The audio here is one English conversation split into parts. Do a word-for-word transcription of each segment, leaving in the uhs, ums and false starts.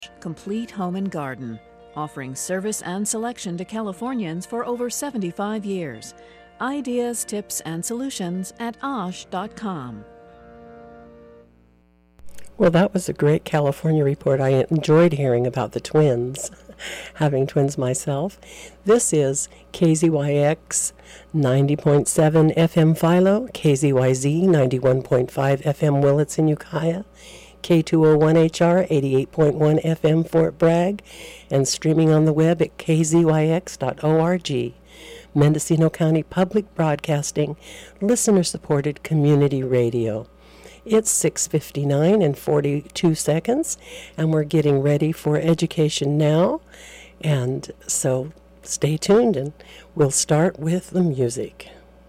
Complete Home and Garden, offering service and selection to Californians for over seventy-five years. Ideas, tips, and solutions at osh dot com. Well, that was a great California report. I enjoyed hearing about the twins, having twins myself. This is K Z Y X ninety point seven F M Philo, K Z Y Z ninety-one point five F M Willits in Ukiah, K two oh one H R eighty-eight point one F M Fort Bragg, and streaming on the web at k z y x dot org. Mendocino County Public Broadcasting, listener-supported community radio. It's six fifty-nine and forty-two seconds, and we're getting ready for Education Now. And so stay tuned, and we'll start with the music.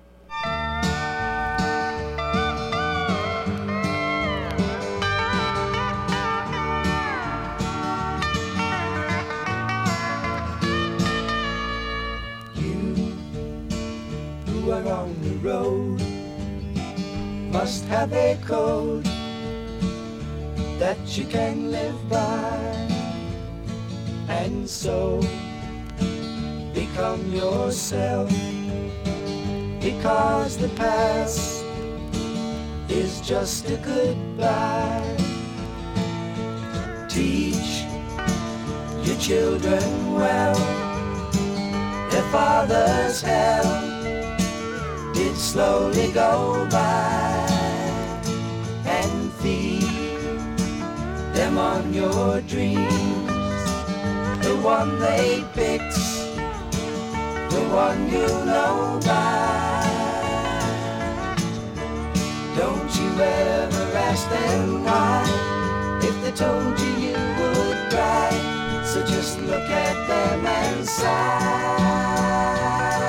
On the road must have a code that you can live by, and so become yourself, because the past is just a goodbye. Teach your children well, their father's hell did slowly go by, and feed them on your dreams, the one they picked, the one you know by. Don't you ever ask them why, if they told you you would cry, so just look at them and sigh.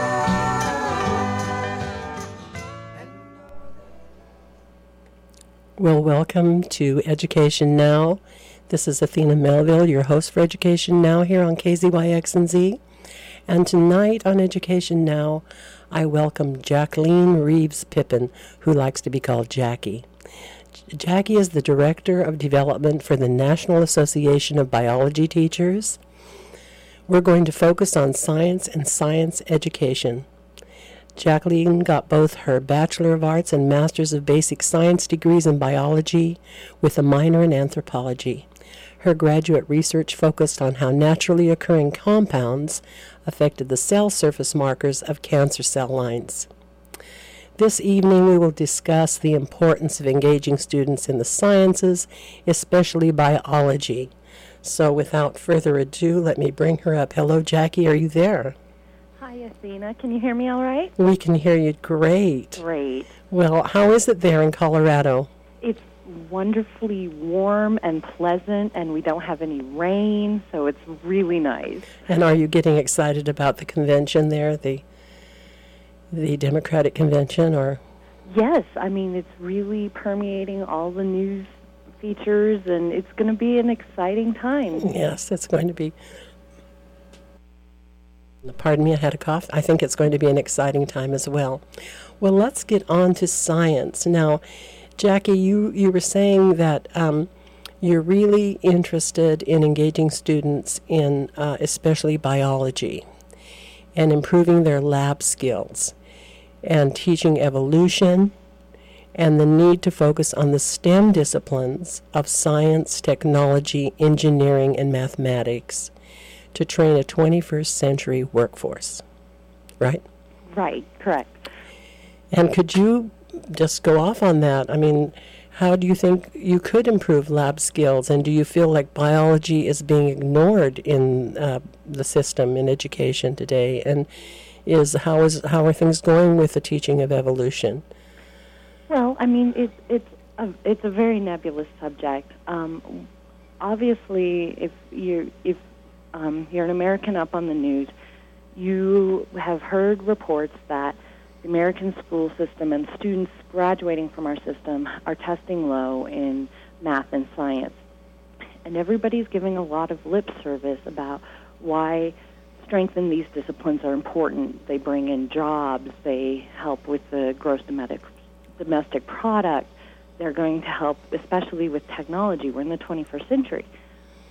Well, welcome to Education Now. This is Athena Melville, your host for Education Now here on K Z Y X and Z. And tonight on Education Now, I welcome Jacqueline Reeves Pippin, who likes to be called Jackie. Jackie is the Director of Development for the National Association of Biology Teachers. We're going to focus on science and science education. Jacqueline got both her Bachelor of Arts and Masters of Basic Science degrees in biology with a minor in anthropology. Her graduate research focused on how naturally occurring compounds affected the cell surface markers of cancer cell lines. This evening we will discuss the importance of engaging students in the sciences, especially biology. So without further ado, let me bring her up. Hello, Jackie, are you there? Hi, Athena. Can you hear me all right? We can hear you great. Great. Well, how is it there in Colorado? It's wonderfully warm and pleasant, and we don't have any rain, so it's really nice. And are you getting excited about the convention there, the the Democratic convention, or? Yes. I mean, it's really permeating all the news features, and it's going to be an exciting time. Yes, it's going to be. Pardon me, I had a cough. I think it's going to be an exciting time as well. Well, let's get on to science. Now, Jackie, you, you were saying that um, you're really interested in engaging students in uh, especially biology and improving their lab skills and teaching evolution and the need to focus on the STEM disciplines of science, technology, engineering, and mathematics to train a twenty-first century workforce, right? Right, correct. And could you just go off on that? I mean, how do you think you could improve lab skills, and do you feel like biology is being ignored in uh, the system in education today? And is how is how are things going with the teaching of evolution? Well, I mean, it's it's a, it's a very nebulous subject. Um, obviously, if you if Um, you're an American up on the news, you have heard reports that the American school system and students graduating from our system are testing low in math and science. And everybody's giving a lot of lip service about why strength in these disciplines are important. They bring in jobs. They help with the gross domestic, domestic product. They're going to help, especially with technology. We're in the twenty-first century.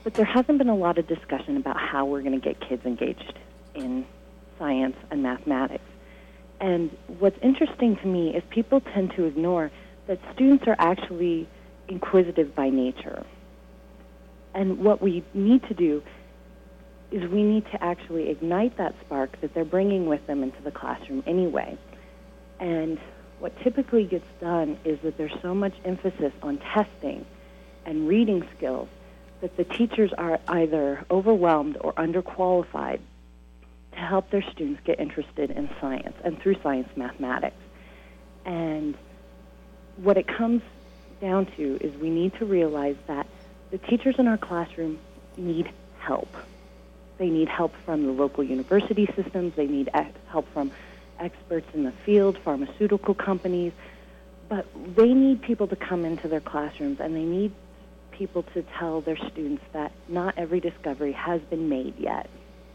but there hasn't been a lot of discussion about how we're going to get kids engaged in science and mathematics. And what's interesting to me is people tend to ignore that students are actually inquisitive by nature. And what we need to do is we need to actually ignite that spark that they're bringing with them into the classroom anyway. And what typically gets done is that there's so much emphasis on testing and reading skills that the teachers are either overwhelmed or underqualified to help their students get interested in science and through science mathematics. And what it comes down to is we need to realize that the teachers in our classroom need help. They need help from the local university systems. They need help from experts in the field, pharmaceutical companies. But they need people to come into their classrooms, and they need people to tell their students that not every discovery has been made yet.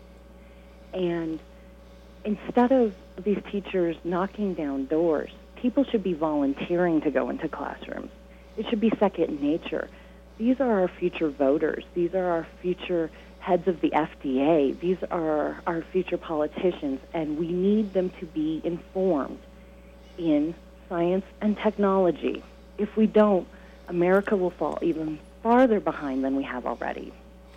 And instead of these teachers knocking down doors, people should be volunteering to go into classrooms. It should be second nature. These are our future voters. These are our future heads of the F D A. These are our future politicians, and we need them to be informed in science and technology. If we don't, America will fall even farther behind than we have already.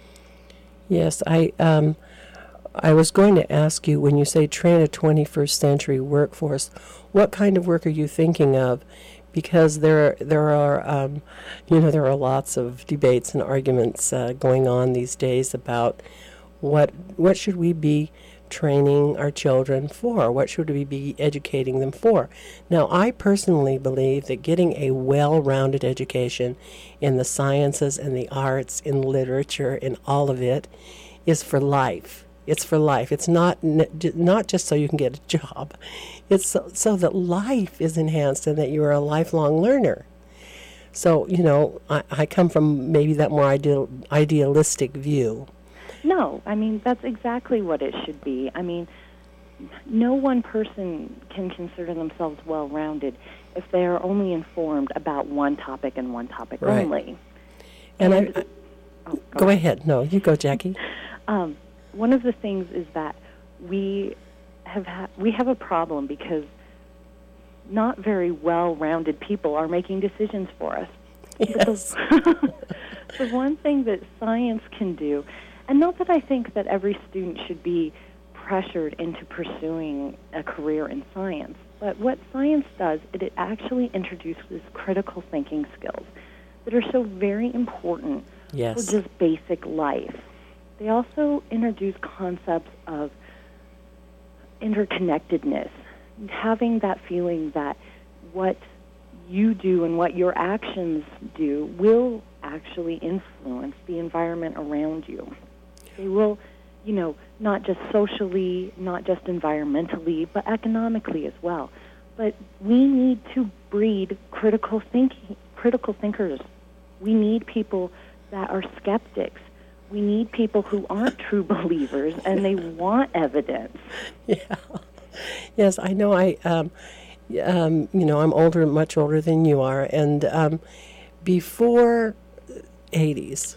Yes, I um, I was going to ask you, when you say train a twenty-first century workforce, what kind of work are you thinking of? Because there there are, um, you know, there are lots of debates and arguments uh, going on these days about what what should we be training our children for? What should we be educating them for? Now, I personally believe that getting a well-rounded education in the sciences and the arts, in literature, in all of it, is for life. It's for life. It's not not just so you can get a job. It's so, so that life is enhanced and that you are a lifelong learner. So, you know, I, I come from maybe that more ideal, idealistic view. No, I mean, that's exactly what it should be. I mean, no one person can consider themselves well-rounded if they are only informed about one topic and one topic right. only. And, and I, I oh, go, go ahead. ahead. No, you go, Jackie. um, one of the things is that we have ha- we have a problem because not very well-rounded people are making decisions for us. Yes. The, the one thing that science can do, and not that I think that every student should be pressured into pursuing a career in science, but what science does, it, it actually introduces critical thinking skills that are so very important yes. for just basic life. They also introduce concepts of interconnectedness, having that feeling that what you do and what your actions do will actually influence the environment around you. They will, you know, not just socially, not just environmentally, but economically as well. But we need to breed critical thinking, critical thinkers. We need people that are skeptics. We need people who aren't true believers and they want evidence. Yeah. Yes, I know. I, um, um, you know, I'm older, much older than you are, and um, before eighties,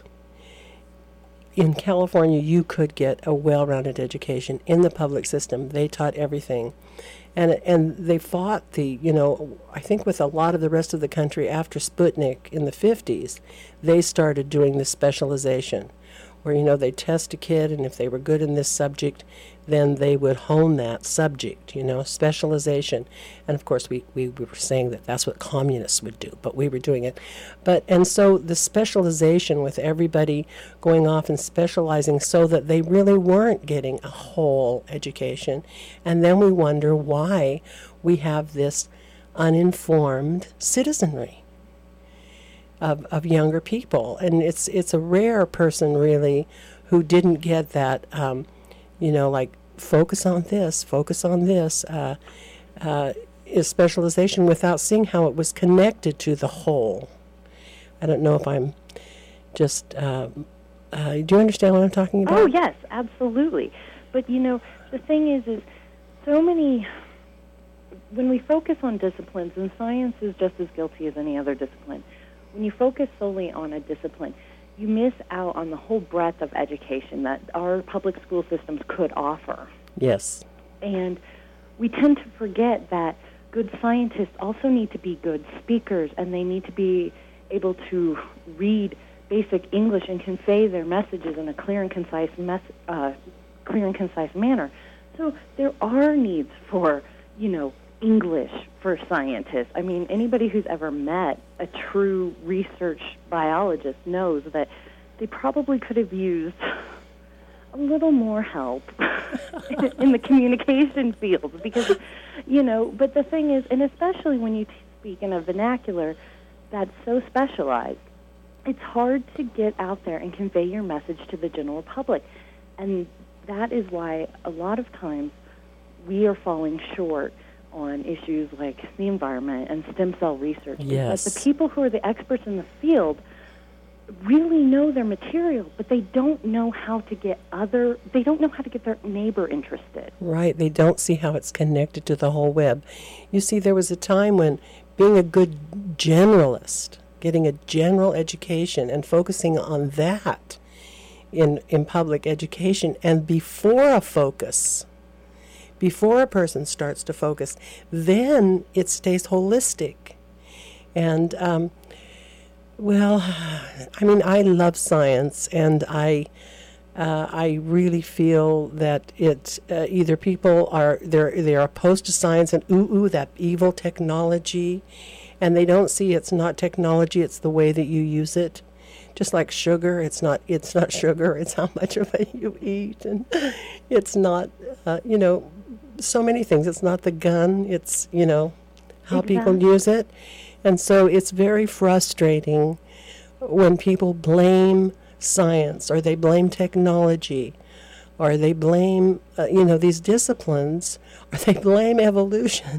in California, you could get a well-rounded education in the public system. They taught everything. And and they fought the, you know, I think with a lot of the rest of the country after Sputnik in the fifties, they started doing this specialization where, you know, they test a kid, and if they were good in this subject, then they would hone that subject, you know, specialization. And, of course, we, we were saying that that's what communists would do, but we were doing it. But and so the specialization with everybody going off and specializing so that they really weren't getting a whole education. And then we wonder why we have this uninformed citizenry of, of younger people. And it's it's a rare person, really, who didn't get that, um, you know, like, focus on this, focus on this, uh, uh, is specialization without seeing how it was connected to the whole. I don't know if I'm just, uh, uh, do you understand what I'm talking about? Oh, yes, absolutely. But, you know, the thing is, is so many, when we focus on disciplines, and science is just as guilty as any other discipline, when you focus solely on a discipline, you miss out on the whole breadth of education that our public school systems could offer. Yes. And we tend to forget that good scientists also need to be good speakers, and they need to be able to read basic English and convey their messages in a clear and concise mes- uh, clear and concise manner. So there are needs for, you know, English for scientists. I mean, anybody who's ever met a true research biologist knows that they probably could have used a little more help in the communication field because, you know, but the thing is, and especially when you speak in a vernacular that's so specialized, it's hard to get out there and convey your message to the general public. And that is why a lot of times we are falling short on issues like the environment and stem cell research. Yes. Because the people who are the experts in the field really know their material, but they don't know how to get other, they don't know how to get their neighbor interested. Right. They don't see how it's connected to the whole web. You see, there was a time when being a good generalist, getting a general education and focusing on that in, in public education, and before a focus, before a person starts to focus, then it stays holistic. And, um, well, I mean, I love science, and I uh, I really feel that it uh, either people are they're they're opposed to science and ooh ooh that evil technology, and they don't see it's not technology, it's the way that you use it. Just like sugar, it's not it's not sugar, it's how much of it you eat, and it's not uh, you know. so many things. It's not the gun, it's, you know, how Exactly. people use it. And so it's very frustrating when people blame science, or they blame technology, or they blame, uh, you know, these disciplines, or they blame evolution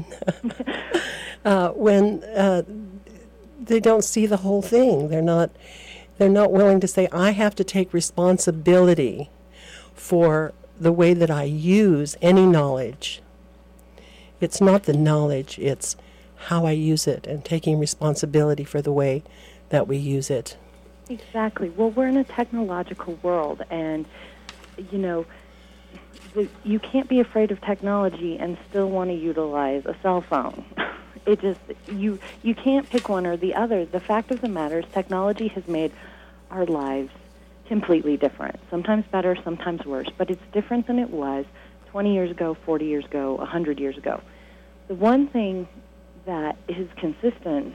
uh, when uh, they don't see the whole thing. They're not, they're not willing to say, I have to take responsibility for the way that I use any knowledge. It's not the knowledge, it's how I use it, and taking responsibility for the way that we use it. Exactly. Well, we're in a technological world, and, you know, the, you can't be afraid of technology and still want to utilize a cell phone. It just, you, you can't pick one or the other. The fact of the matter is technology has made our lives completely different. Sometimes better, sometimes worse, but it's different than it was twenty years ago, forty years ago, one hundred years ago. The one thing that is consistent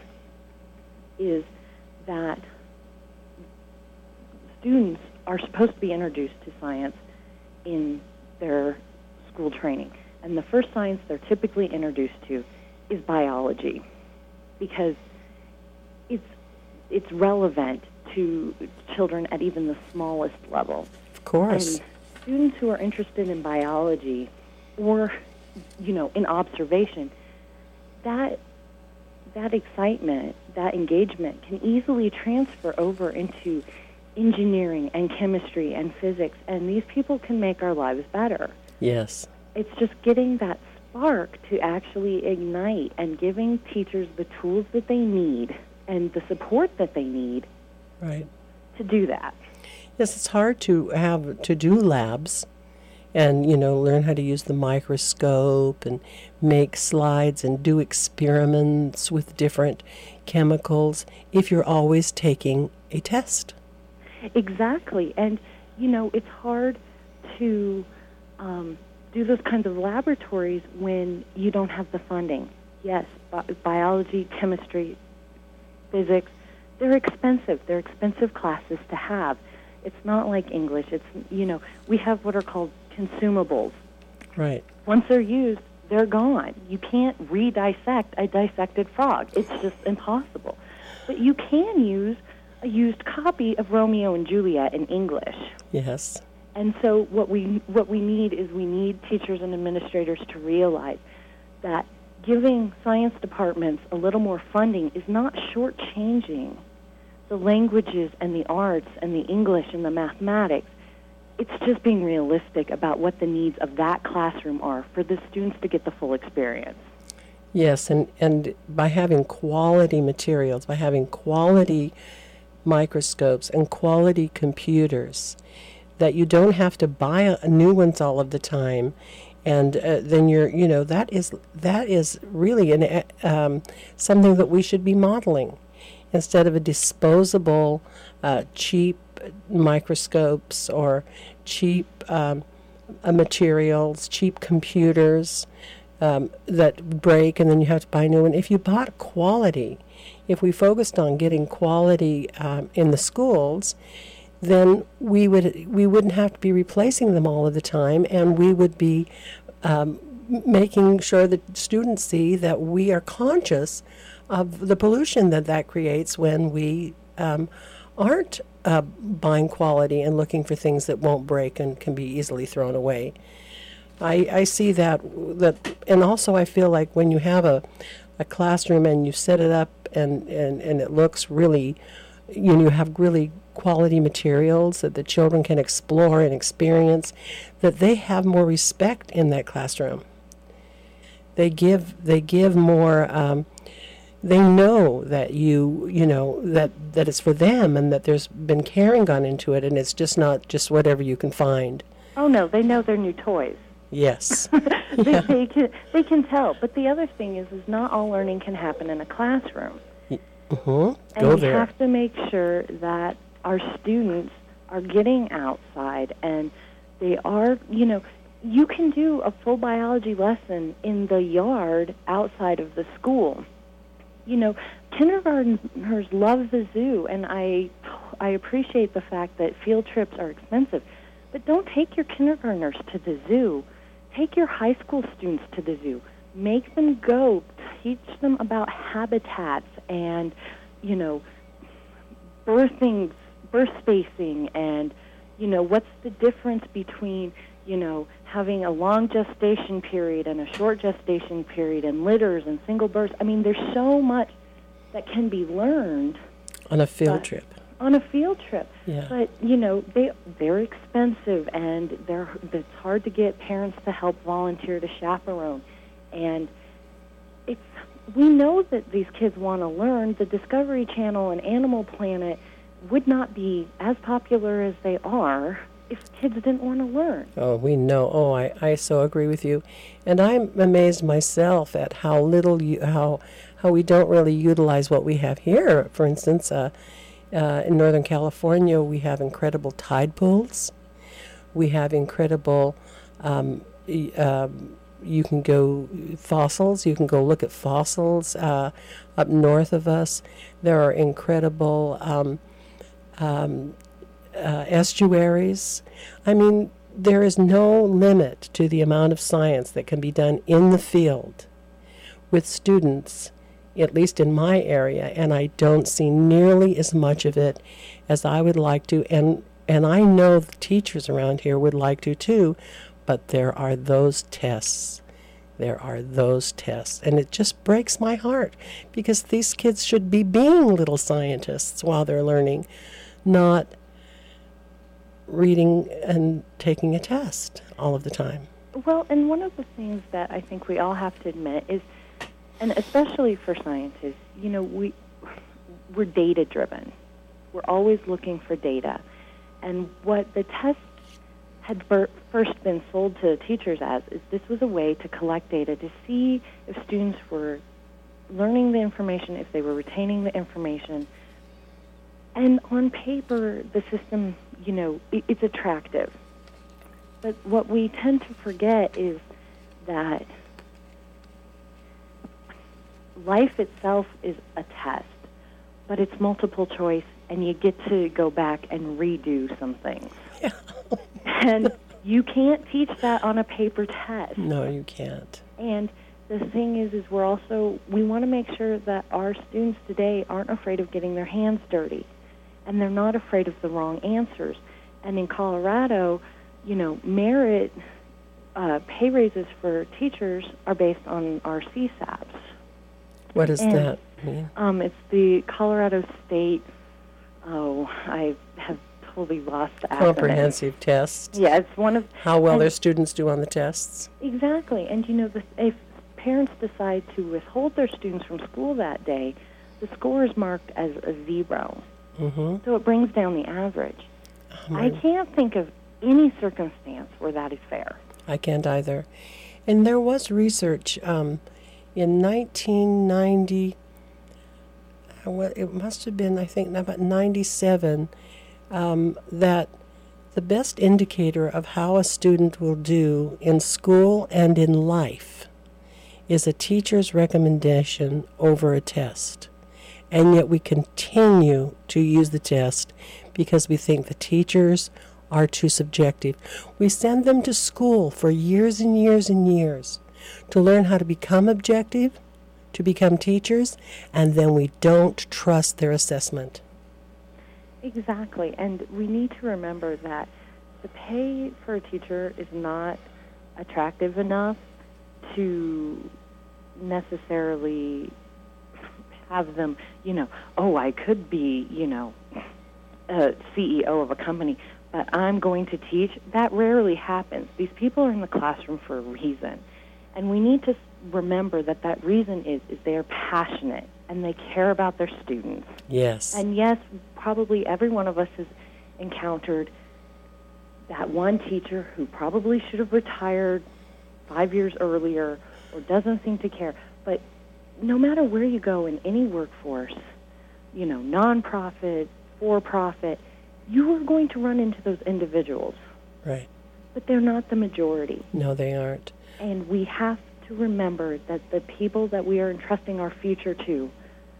is that students are supposed to be introduced to science in their school training. And the first science they're typically introduced to is biology, because it's it's relevant to children at even the smallest level. Of course. And students who are interested in biology or, you know, in observation, that that excitement, that engagement can easily transfer over into engineering and chemistry and physics, and these people can make our lives better. Yes. It's just getting that spark to actually ignite and giving teachers the tools that they need and the support that they need Right. to do that. Yes, it's hard to have to do labs and, you know, learn how to use the microscope and make slides and do experiments with different chemicals if you're always taking a test. Exactly. And, you know, it's hard to um, do those kinds of laboratories when you don't have the funding. Yes, bi- biology, chemistry, physics, they're expensive. They're expensive classes to have. It's not like English. It's, you know, we have what are called consumables. Right. Once they're used, they're gone. You can't re-dissect a dissected frog. It's just impossible. But you can use a used copy of Romeo and Juliet in English. Yes. And so what we what we need is we need teachers and administrators to realize that giving science departments a little more funding is not shortchanging the languages and the arts and the English and the mathematics. It's just being realistic about what the needs of that classroom are for the students to get the full experience. Yes, and, and by having quality materials, by having quality microscopes and quality computers, that you don't have to buy a, new ones all of the time, and uh, then you're, you know, that is that is really an uh, um, something that we should be modeling, instead of a disposable, uh, cheap microscopes or cheap um, uh, materials, cheap computers um, that break and then you have to buy a new one. If you bought quality, if we focused on getting quality um, in the schools, then we would we wouldn't have to be replacing them all of the time, and we would be um, making sure that students see that we are conscious of the pollution that that creates when we um, aren't uh, buying quality and looking for things that won't break and can be easily thrown away. I, I see that, that, and also I feel like when you have a, a classroom and you set it up and, and, and it looks really, you know, you have really quality materials that the children can explore and experience, that they have more respect in that classroom. They give, they give more, um, they know that you, you know, that, that it's for them and that there's been caring gone into it, and it's just not just whatever you can find. Oh, no, they know they're new toys. Yes. they, Yeah. they, can, they can tell. But the other thing is, is not all learning can happen in a classroom. Mm-hmm. And Go we there. have to make sure that our students are getting outside and they are, you know, you can do a full biology lesson in the yard outside of the school. You know, kindergartners love the zoo, and I, I appreciate the fact that field trips are expensive. But don't take your kindergartners to the zoo. Take your high school students to the zoo. Make them go. Teach them about habitats and, you know, birthing, birth spacing, and, you know, what's the difference between, you know, having a long gestation period and a short gestation period and litters and single births. I mean, there's so much that can be learned On a field uh, trip. on a field trip. Yeah. But, you know, they, they're expensive, and they're, it's hard to get parents to help volunteer to chaperone. And it's, we know that these kids want to learn. The Discovery Channel and Animal Planet would not be as popular as they are if kids didn't want to learn. Oh, we know. Oh, I, I so agree with you. And I'm amazed myself at how little, you, how, how we don't really utilize what we have here. For instance, uh, Uh, in Northern California, we have incredible tide pools. We have incredible, um, y- um, you can go fossils, you can go look at fossils uh, up north of us. There are incredible um, um, uh, estuaries. I mean, there is no limit to the amount of science that can be done in the field with students, at least in my area, and I don't see nearly as much of it as I would like to, and and I know the teachers around here would like to too, but there are those tests. There are those tests, and it just breaks my heart, because these kids should be being little scientists while they're learning, not reading and taking a test all of the time. Well, and one of the things that I think we all have to admit is, and especially for scientists, you know, we, we're data-driven. We're always looking for data. And what the test had ber- first been sold to teachers as is this was a way to collect data to see if students were learning the information, if they were retaining the information. And on paper, the system, you know, it, it's attractive. But what we tend to forget is that life itself is a test, but it's multiple choice, and you get to go back and redo some things. Yeah. And you can't teach that on a paper test. No, you can't. And the thing is, is we're also, we want to make sure that our students today aren't afraid of getting their hands dirty, and they're not afraid of the wrong answers. And in Colorado, you know, merit uh, pay raises for teachers are based on our C SAPs. What does And, that mean? Um, it's the Colorado State, oh, I have totally lost the acronym. Comprehensive tests. Yeah, it's one of... How well and- their students do on the tests. Exactly. And, you know, the, if parents decide to withhold their students from school that day, the score is marked as a zero. Mm-hmm. So it brings down the average. Oh, I can't think of any circumstance where that is fair. I can't either. And there was research um, in nineteen ninety, uh, well, it must have been, I think, about ninety-seven, um, that the best indicator of how a student will do in school and in life is a teacher's recommendation over a test. And yet we continue to use the test because we think the teachers are too subjective. We send them to school for years and years and years to learn how to become objective, to become teachers, and then we don't trust their assessment. Exactly, and we need to remember that the pay for a teacher is not attractive enough to necessarily have them, you know, oh, I could be, you know, a C E O of a company, but I'm going to teach. That rarely happens. These people are in the classroom for a reason. And we need to remember that that reason is, is they are passionate and they care about their students. Yes. And yes, probably every one of us has encountered that one teacher who probably should have retired five years earlier or doesn't seem to care. But no matter where you go in any workforce, you know, nonprofit, for-profit, you are going to run into those individuals. Right. But they're not the majority. No, they aren't. And we have to remember that the people that we are entrusting our future to,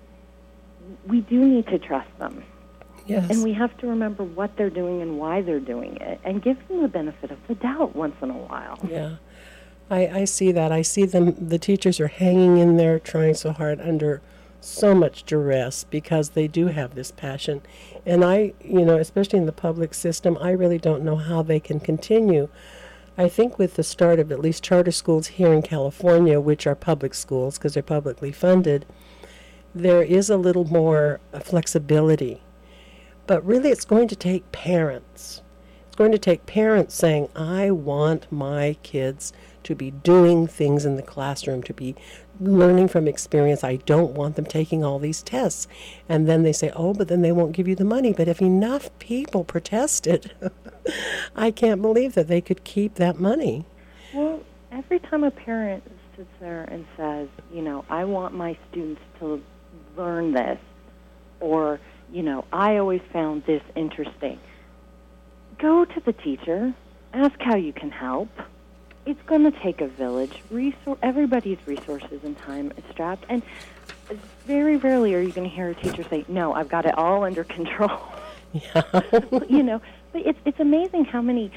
we do need to trust them. Yes. And we have to remember what they're doing and why they're doing it and give them the benefit of the doubt once in a while. Yeah. I, I see that. I see them, the teachers are hanging in there trying so hard under so much duress because they do have this passion. And I, you know, especially in the public system, I really don't know how they can continue. I think with the start of at least charter schools here in California, which are public schools because they're publicly funded, there is a little more flexibility. But really it's going to take parents. It's going to take parents saying, I want my kids to be doing things in the classroom, to be learning from experience. I don't want them taking all these tests. And then they say, oh, but then they won't give you the money. But if enough people protested, I can't believe that they could keep that money. Well, every time a parent sits there and says, you know, I want my students to learn this, or, you know, I always found this interesting, go to the teacher, ask how you can help. It's going to take a village. Resor- everybody's resources and time is strapped. And very rarely are you going to hear a teacher say, no, I've got it all under control. Yeah. You know, but it's, it's amazing how many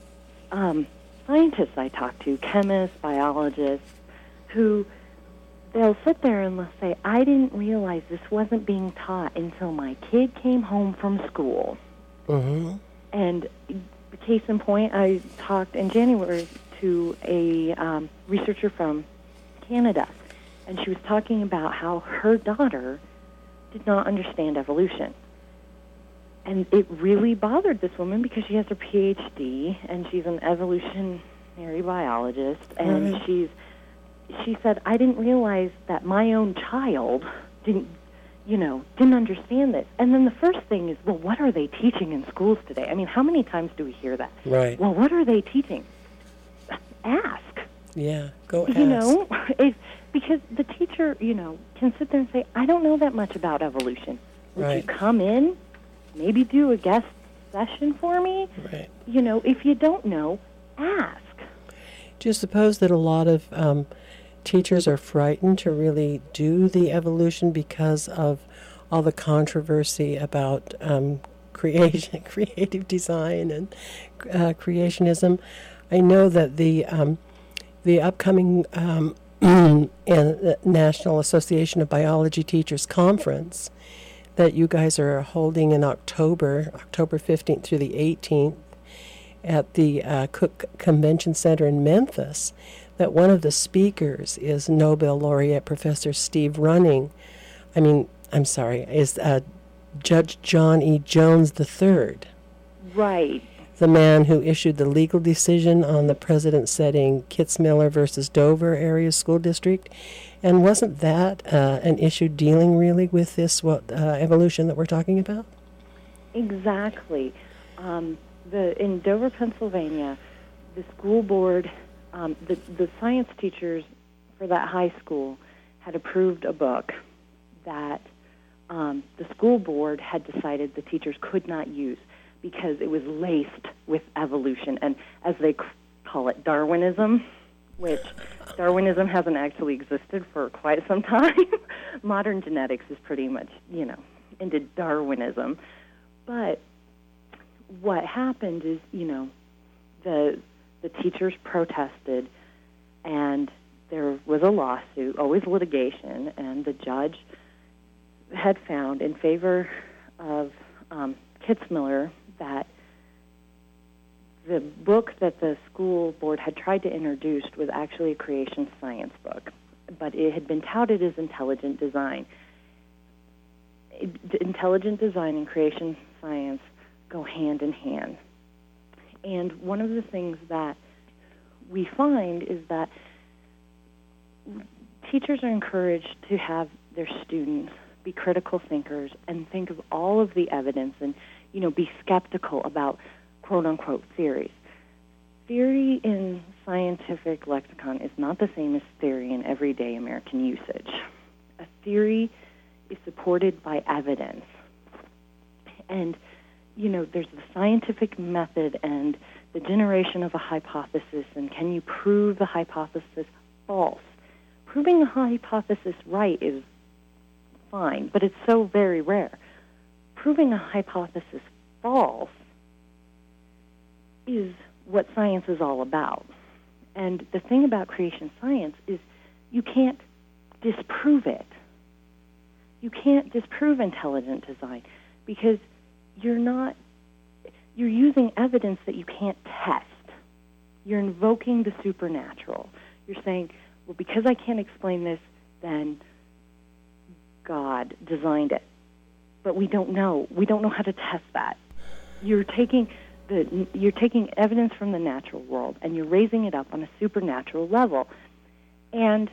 um, scientists I talk to, chemists, biologists, who they'll sit there and they'll say, I didn't realize this wasn't being taught until my kid came home from school. Mm-hmm. And case in point, I talked in January to a um, researcher from Canada, and she was talking about how her daughter did not understand evolution. And it really bothered this woman because she has her P H D, and she's an evolutionary biologist, and Right. she's she said, I didn't realize that my own child didn't, you know, didn't understand this. And then the first thing is, well, what are they teaching in schools today? I mean, how many times do we hear that? Right. Well, what are they teaching? Ask. Yeah, go ask. You know, if, because the teacher, you know, can sit there and say, I don't know that much about evolution. Would Right. you come in, maybe do a guest session for me? Right. You know, if you don't know, ask. Do you suppose that a lot of um, teachers are frightened to really do the evolution because of all the controversy about um, creation, creative design and uh, creationism? I know that the um, the upcoming um, National Association of Biology Teachers Conference that you guys are holding in October, October fifteenth through the eighteenth, at the uh, Cook Convention Center in Memphis, that one of the speakers is Nobel laureate Professor Steve Running. I mean, I'm sorry, is uh, Judge John E. Jones the third. Right. The man who issued the legal decision on the precedent setting Kitzmiller versus Dover area school district. And wasn't that uh, an issue dealing really with this what uh, evolution that we're talking about? Exactly. Um, the in Dover, Pennsylvania, the school board, um, the the science teachers for that high school had approved a book that um, the school board had decided the teachers could not use because it was laced with evolution and, as they c- call it, Darwinism, which Darwinism hasn't actually existed for quite some time. Modern genetics is pretty much, you know, into Darwinism. But what happened is, you know, the the teachers protested, and there was a lawsuit, always litigation, and the judge had found in favor of um, Kitzmiller that the book that the school board had tried to introduce was actually a creation science book, but it had been touted as intelligent design. It, intelligent design and creation science go hand in hand. And one of the things that we find is that teachers are encouraged to have their students be critical thinkers and think of all of the evidence and, you know, be skeptical about quote-unquote theories. Theory in scientific lexicon is not the same as theory in everyday American usage. A theory is supported by evidence. And, you know, there's the scientific method and the generation of a hypothesis, and can you prove the hypothesis false? Proving a hypothesis right is fine, but it's so very rare. Proving a hypothesis false is what science is all about. And the thing about creation science is you can't disprove it. You can't disprove intelligent design because you're not, you're using evidence that you can't test. You're invoking the supernatural. You're saying, well, because I can't explain this, then God designed it. But we don't know. We don't know how to test that. You're taking the you're taking evidence from the natural world and you're raising it up on a supernatural level. And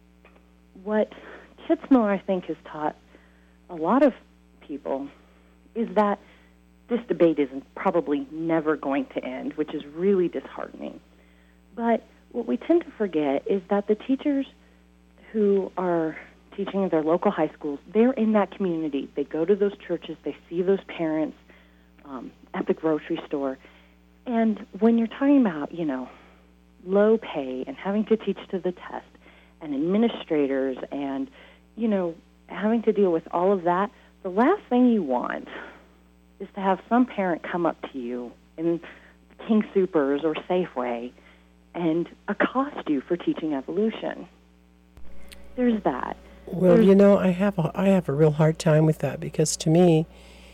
what Kitzmiller, I think, has taught a lot of people is that this debate is probably never going to end, which is really disheartening. But what we tend to forget is that the teachers who are teaching in their local high schools, they're in that community. They go to those churches. They see those parents um, at the grocery store. And when you're talking about, you know, low pay and having to teach to the test and administrators and, you know, having to deal with all of that, the last thing you want is to have some parent come up to you in King Soopers or Safeway and accost you for teaching evolution. There's that. Well, There's you know, I have a, I have a real hard time with that because to me,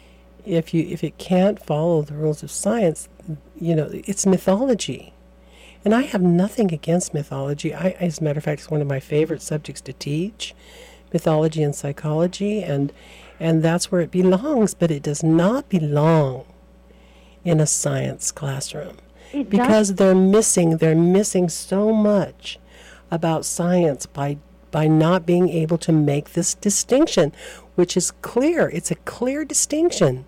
if you if it can't follow the rules of science, you know, it's mythology. And I have nothing against mythology. I, as a matter of fact, it's one of my favorite subjects to teach, mythology and psychology, and and that's where it belongs, but it does not belong in a science classroom. It because does. they're missing they're missing so much about science by by not being able to make this distinction, which is clear. It's a clear distinction,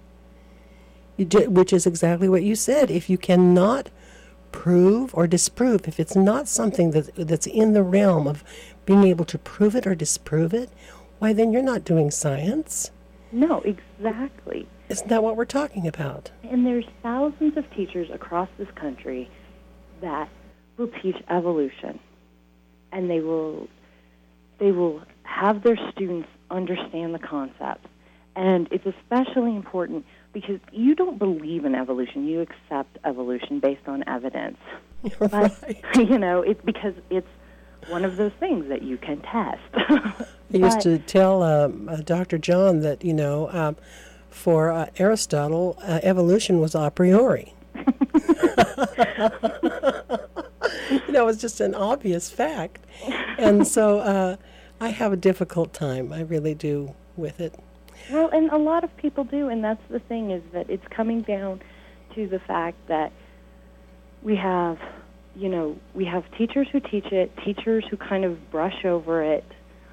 you do, which is exactly what you said. If you cannot prove or disprove, if it's not something that that's in the realm of being able to prove it or disprove it, why then you're not doing science. No, exactly. Isn't that what we're talking about? And there's thousands of teachers across this country that will teach evolution, and they will they will have their students understand the concepts. And it's especially important because you don't believe in evolution. You accept evolution based on evidence. Right. But, you know, it's because it's one of those things that you can test. I used to tell um, uh, Doctor John that, you know, um, for uh, Aristotle, uh, evolution was a priori. You know, it's just an obvious fact. And so uh, I have a difficult time, I really do, with it. Well, and a lot of people do, and that's the thing, is that it's coming down to the fact that we have, you know, we have teachers who teach it, teachers who kind of brush over it,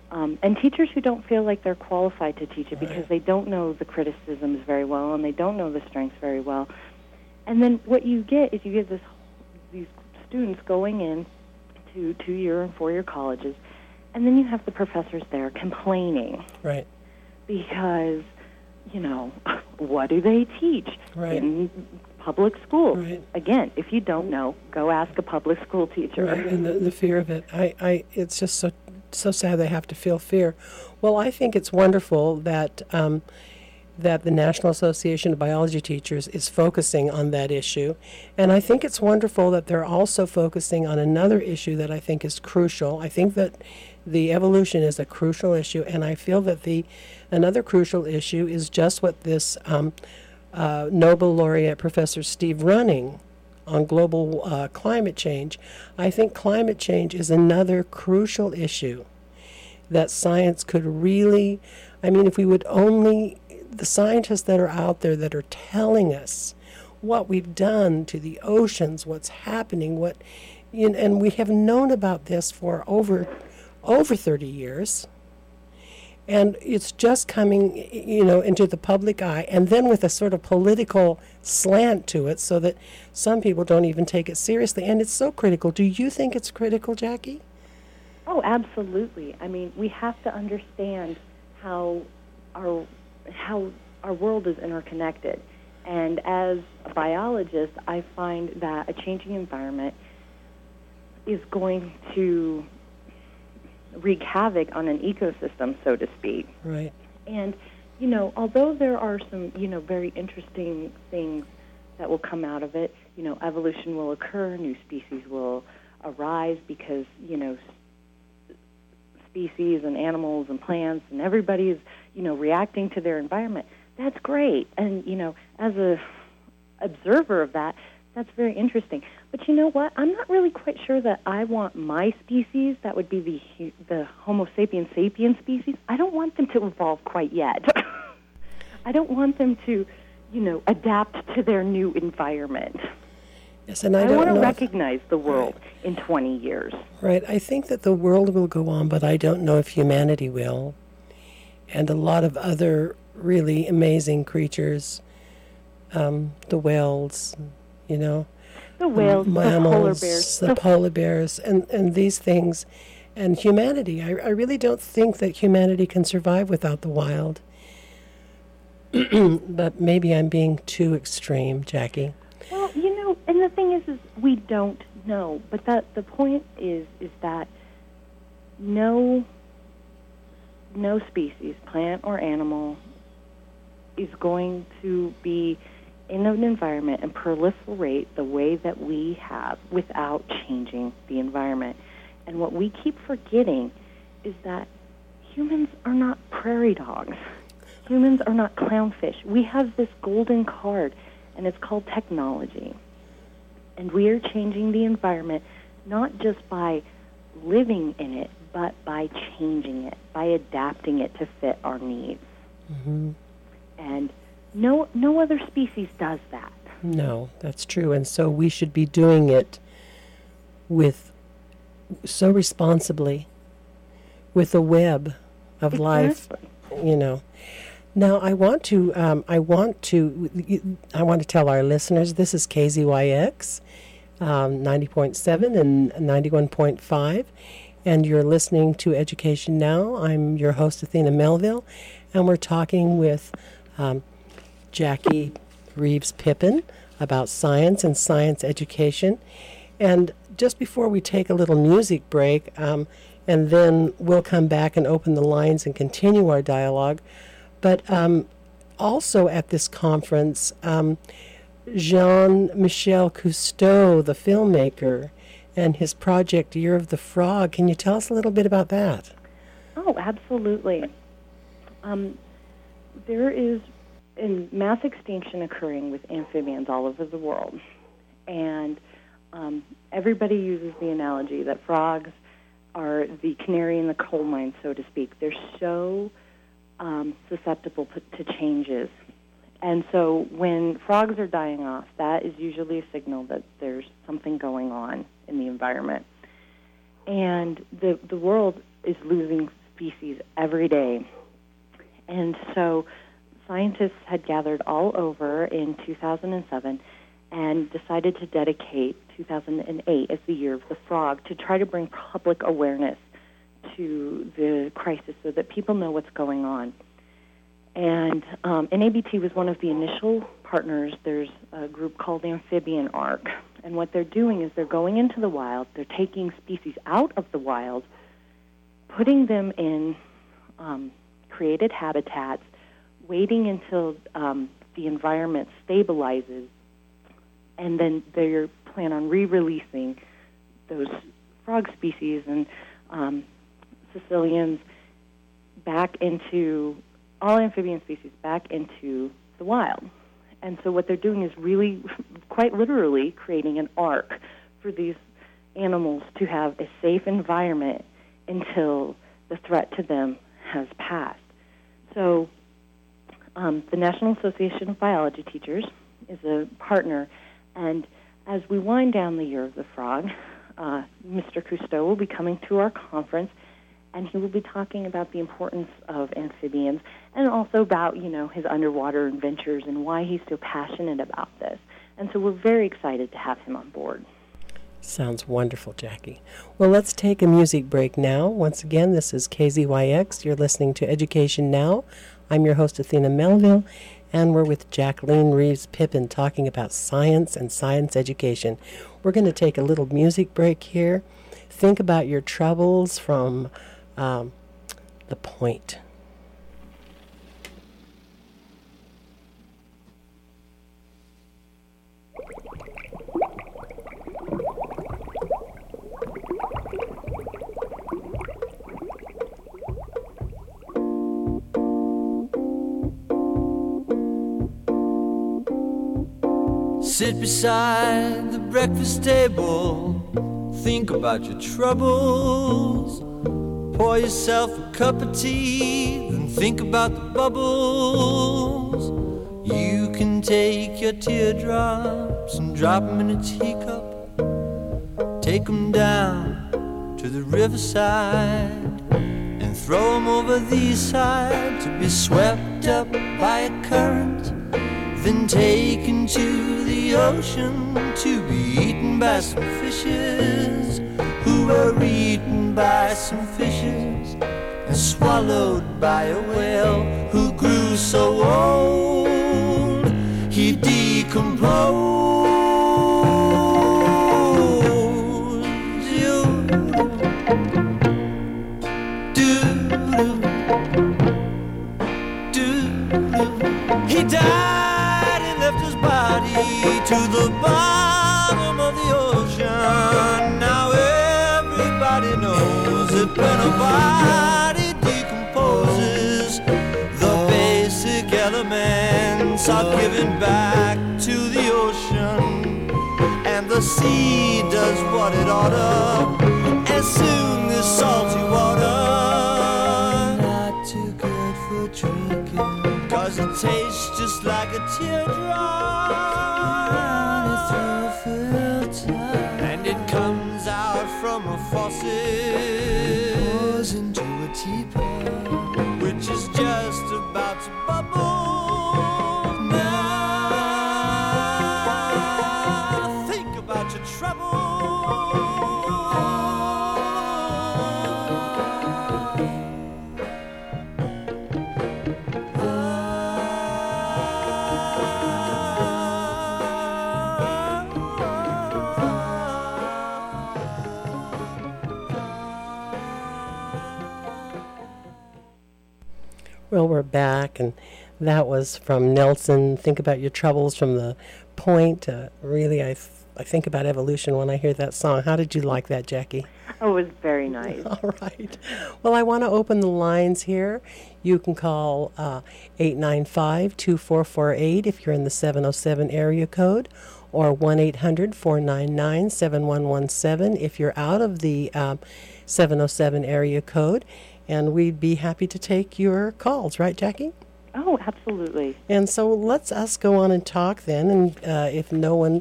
Um, and teachers who don't feel like they're qualified to teach it Right. because they don't know the criticisms very well and they don't know the strengths very well. And then what you get is you get this these students going in to two-year and four-year colleges, and then you have the professors there complaining Right. because, you know, what do they teach Right. in public schools? Right. Again, if you don't know, go ask a public school teacher. Right, and the, the fear of it. I, I, it's just so so sad they have to feel fear. Well, I think it's wonderful that um, that the National Association of Biology Teachers is focusing on that issue, and I think it's wonderful that they're also focusing on another issue that I think is crucial. I think that the evolution is a crucial issue, and I feel that the another crucial issue is just what this um, uh, Nobel laureate Professor Steve Running on global uh, climate change. I think climate change is another crucial issue that science could really, I mean, if we would only, the scientists that are out there that are telling us what we've done to the oceans, what's happening, what, you know, and we have known about this for over, over thirty years. And it's just coming, you know, into the public eye, and then with a sort of political slant to it so that some people don't even take it seriously. And it's so critical. Do you think it's critical, Jackie? Oh, absolutely. I mean, we have to understand how our how our world is interconnected. And as a biologist, I find that a changing environment is going to wreak havoc on an ecosystem, so to speak. Right. And, you know, although there are some, you know, very interesting things that will come out of it, you know, evolution will occur, new species will arise because, you know, s- species and animals and plants and everybody is, you know, reacting to their environment. That's great. And, you know, as a observer of that, that's very interesting. But you know what? I'm not really quite sure that I want my species, that would be the hu- the Homo sapiens sapiens species, I don't want them to evolve quite yet. I don't want them to, you know, adapt to their new environment. Yes, and I, I don't want to know if- recognize the world in twenty years. Right. I think that the world will go on, but I don't know if humanity will. And a lot of other really amazing creatures, um, the whales, you know, The whales, the mammals, polar bears. the polar bears, and, and these things, and humanity. I, I really don't think that humanity can survive without the wild. But maybe I'm being too extreme, Jackie. Well, you know, and the thing is, is we don't know. But that the point is, is that no, no species, plant or animal, is going to be in an environment and proliferate the way that we have without changing the environment. And what we keep forgetting is that humans are not prairie dogs. Humans are not clownfish. We have this golden card, and it's called technology. And we are changing the environment not just by living in it, but by changing it, by adapting it to fit our needs. Mm-hmm. And no, no other species does that. No, that's true. And so we should be doing it with so responsibly, with a web of life, you know. Now, I want to, um, I want to, I want to tell our listeners this is K Z Y X, um, ninety point seven and ninety-one point five, and you're listening to Education Now. I'm your host, Athena Melville, and we're talking with um, Jackie Reeves Pippin about science and science education. And just before we take a little music break, um, and then we'll come back and open the lines and continue our dialogue. But um, also at this conference, um, Jean-Michel Cousteau, the filmmaker, and his project Year of the Frog. Can you tell us a little bit about that? Oh, absolutely. Um, there is a mass extinction occurring with amphibians all over the world. And um, everybody uses the analogy that frogs are the canary in the coal mine, so to speak. They're so um, susceptible to changes. And so when frogs are dying off, that is usually a signal that there's something going on in the environment. And the, the world is losing species every day. And so scientists had gathered all over in two thousand seven and decided to dedicate two thousand eight as the year of the frog to try to bring public awareness to the crisis so that people know what's going on. And um, N A B T was one of the initial partners. There's a group called Amphibian Ark. And what they're doing is they're going into the wild, they're taking species out of the wild, putting them in um, created habitats, waiting until um, the environment stabilizes, and then they plan on re-releasing those frog species and um, caecilians back into, all amphibian species back into the wild. And so what they're doing is really, quite literally, creating an ark for these animals to have a safe environment until the threat to them has passed. So um, the National Association of Biology Teachers is a partner, and as we wind down the Year of the Frog, uh, Mister Cousteau will be coming to our conference, and he will be talking about the importance of amphibians and also about, you know, his underwater adventures and why he's so passionate about this. And so we're very excited to have him on board. Sounds wonderful, Jackie. Well, let's take a music break now. Once again, this is K Z Y X. You're listening to Education Now. I'm your host, Athena Melville, and we're with Jacqueline Reeves Pippin talking about science and science education. We're going to take a little music break here. Think about your troubles from um, The Point. Sit beside the breakfast table, think about your troubles. Pour yourself a cup of tea, then think about the bubbles. You can take your teardrops and drop them in a teacup. Take them down to the riverside and throw them over the east side to be swept up by a current, then taken to the ocean to be eaten by some fishes who were eaten by some fishes and swallowed by a whale who grew so old he decomposed. He died and left his body to the bottom of the ocean. Now everybody knows that when a body decomposes, the basic elements are given back to the ocean, and the sea does what it oughta, and soon this salty water not too good for drinking, 'cause it tastes just like a teardrop running through a filter, and it comes out from a faucet, it pours into a teapot, which is just about to bubble. Now think about your trouble. Well, we're back, and that was from Nelson. Think about your troubles from The Point. Uh, really, I, th- I think about evolution when I hear that song. How did you like that, Jackie? Oh, it was very nice. All right. Well, I want to open the lines here. You can call uh, eight nine five, two four four eight if you're in the seven oh seven area code, or one eight hundred, four nine nine, seven one one seven if you're out of the um, seven oh seven area code. And we'd be happy to take your calls, right, Jackie? Oh, absolutely. And so let's us go on and talk then. And uh, if no one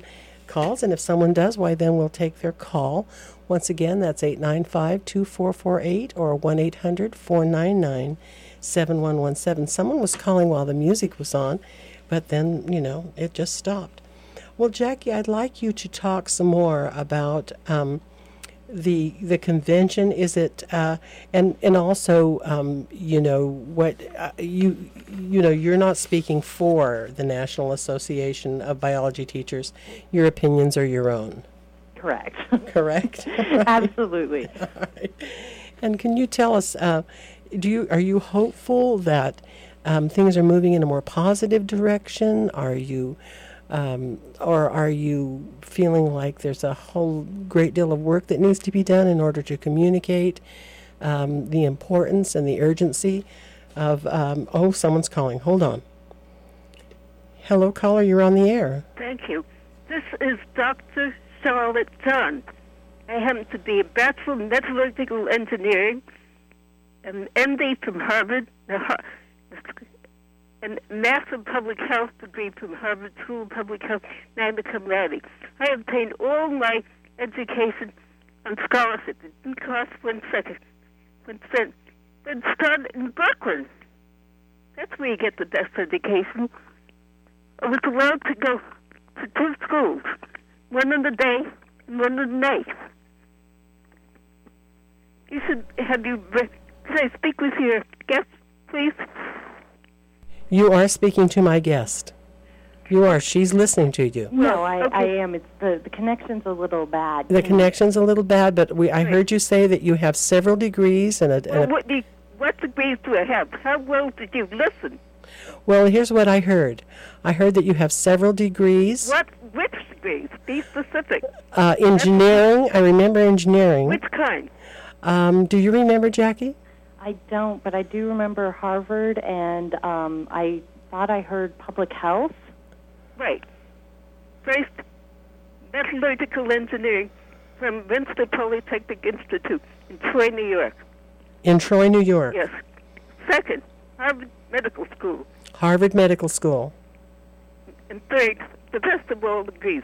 calls, and if someone does, why then we'll take their call. Once again, that's eight nine five, two four four eight or one eight hundred, four nine nine, seven one one seven. Someone was calling while the music was on, but then, you know, it just stopped. Well, Jackie, I'd like you to talk some more about um, the the convention. Is it uh, and and also um, you know what uh, you you know you're not speaking for the National Association of Biology Teachers. Your opinions are your own. Correct. Correct. Absolutely. All right. And can you tell us? Uh, do you are you hopeful that um, things are moving in a more positive direction? Are you Um, or are you feeling like there's a whole great deal of work that needs to be done in order to communicate um, the importance and the urgency of, um, oh, someone's calling. Hold on. Hello, caller, you're on the air. Thank you. This is Doctor Charlotte John. I happen to be a Bachelor of Metallurgical Engineering, an M D from Harvard, and Master of Public Health degree from Harvard School of Public Health, magna cum laude. I obtained all my education on scholarship. It didn't cost one second, one cent. But it started in Brooklyn. That's where you get the best education. I was allowed to go to two schools, one in the day and one in the night. You should have you. Can I speak with your guest, please? You are speaking to my guest. You are. She's listening to you. No, I, Okay. I am. It's the, the connection's a little bad. The Can- connection's a little bad, but we I Right. heard you say that you have several degrees and a, Well, and a what, do you, what degrees do I have? How well did you listen? well, here's what I heard. I heard that you have several degrees. What? Which degrees? Be specific. Uh, engineering. I remember engineering. Which kind? Um, do you remember, Jackie? I don't, but I do remember Harvard, and um, I thought I heard public health. Right. First, metallurgical engineering from Winster Polytechnic Institute in Troy, New York. In Troy, New York. Yes. Second, Harvard Medical School. Harvard Medical School. And third, the best of all degrees.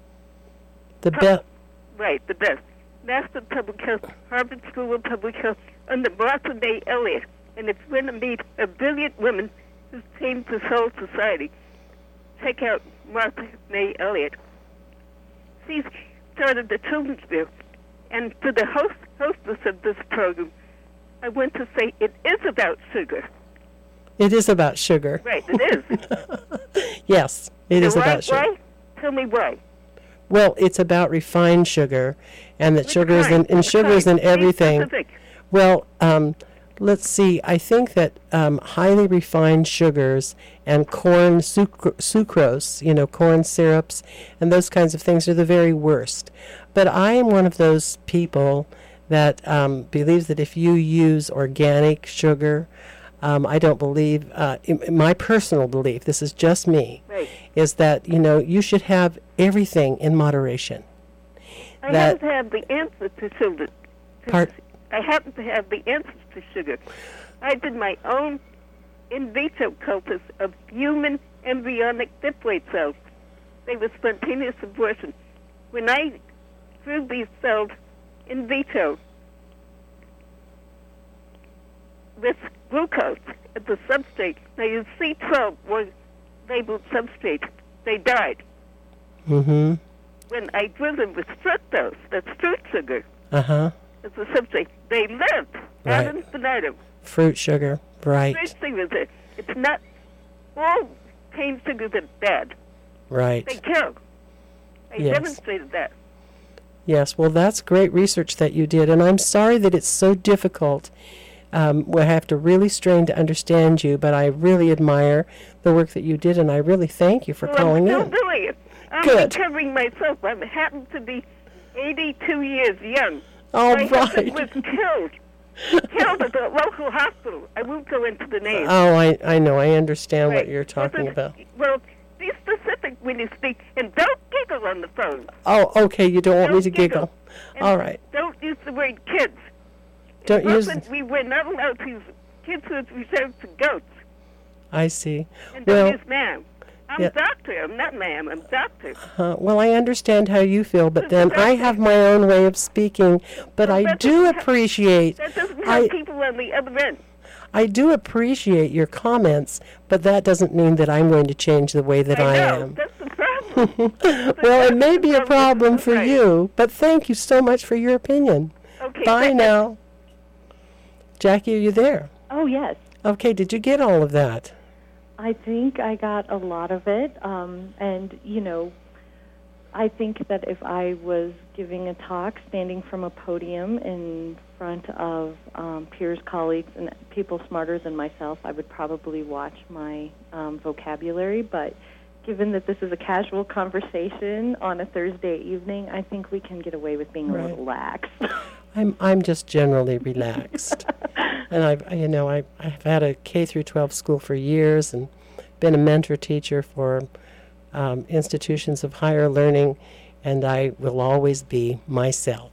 The best. Right, the best. Master of Public Health, Harvard School of Public Health, under Martha May Elliott. And if you want to meet a brilliant woman who's changed this whole society, check out Martha May Elliott. She started the Children's Bureau. And to the host, hostess of this program, I want to say it is about sugar. It is about sugar. Right, it is. Yes, it is why, about sugar. Why? Tell me why. Well, it's about refined sugar, and that Which sugar is in kind? and Which sugar is in kind? Be everything. specific. Well, um, let's see. I think that um, highly refined sugars and corn sucr- sucrose, you know, corn syrups, and those kinds of things are the very worst. But I am one of those people that um, believes that if you use organic sugar, um, I don't believe, uh, in, in my personal belief, this is just me, Right. is that, you know, you should have everything in moderation. I That- happen to have the answer to sugar. to- Part- I happen to have the answers to sugar. I did my own in vitro cultures of human embryonic diploid cells. They were spontaneous abortion. When I grew these cells in vitro with glucose at the substrate, now you C twelve was labeled substrate. They died. Mm-hmm. When I grew them with fructose, that's fruit sugar, Uh-huh. as a substrate, they lived. Right. Ad infinitum. Fruit sugar. Right. Fruit sugar is it. It's not all cane sugars are bad. Right. They kill. I Yes. demonstrated that. Yes, well, that's great research that you did, and I'm sorry that it's so difficult. Um, we have to really strain to understand you, but I really admire the work that you did, and I really thank you for Well, calling I'm still in. doing it. I'm Good. recovering myself. I happen to be eighty-two years young. Oh, My husband right. was killed. Killed at the local hospital. I won't go into the name. Oh, I, I know. I understand what Right. you're talking Listen, about. Well, be specific when you speak, and don't giggle on the phone. Oh, okay. You don't want me Don't to giggle. And All right. Don't use the word kids. Don't use. Brooklyn, we were not allowed to use kids was reserved to goats. I see. And don't Well, use man. I'm Yeah. doctor. I'm not ma'am. I'm doctor. Uh, well, I understand how you feel, but then I have my own way of speaking. But Well, I that do doesn't ha- appreciate, That doesn't I, have people on the other end. I do appreciate your comments, but that doesn't mean that I'm going to change the way that I, I know. am. That's the problem. Well, it may be a problem for Right. you, but thank you so much for your opinion. Okay. Bye thank- now. Jackie, are you there? Oh, yes. Okay, did you get all of that? I think I got a lot of it. Um, and, you know, I think that if I was giving a talk, standing from a podium in front of um, peers, colleagues, and people smarter than myself, I would probably watch my um, vocabulary. But given that this is a casual conversation on a Thursday evening, I think we can get away with being Right. a little lax. I'm I'm just generally relaxed, and I've you know I I've had a K through twelve school for years and been a mentor teacher for um, institutions of higher learning, and I will always be myself.